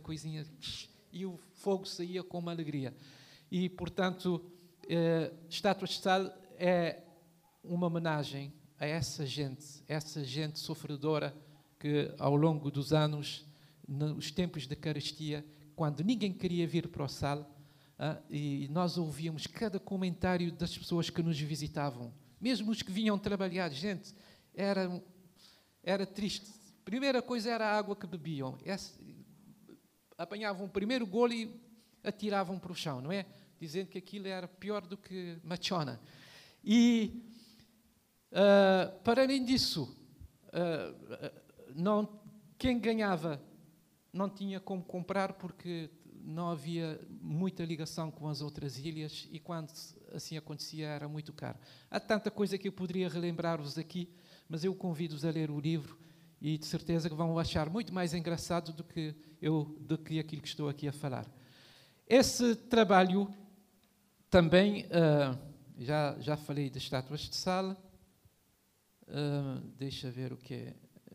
coisinha, e o fogo saía com uma alegria. E, portanto, Estátuas de Sal é uma homenagem a essa gente sofredora que, ao longo dos anos, nos tempos da carestia, quando ninguém queria vir para o Sal, e nós ouvíamos cada comentário das pessoas que nos visitavam, mesmo os que vinham trabalhar, gente, era triste. Primeira coisa era a água que bebiam. Apanhavam o primeiro golo e atiravam para o chão, não é? Dizendo que aquilo era pior do que machona. E, para além disso, quem ganhava não tinha como comprar porque não havia muita ligação com as outras ilhas e quando assim acontecia era muito caro. Há tanta coisa que eu poderia relembrar-vos aqui, mas eu convido-vos a ler o livro e de certeza que vão achar muito mais engraçado do que aquilo que estou aqui a falar. Esse trabalho também, já falei de Estátuas de Sal, deixa ver o que é.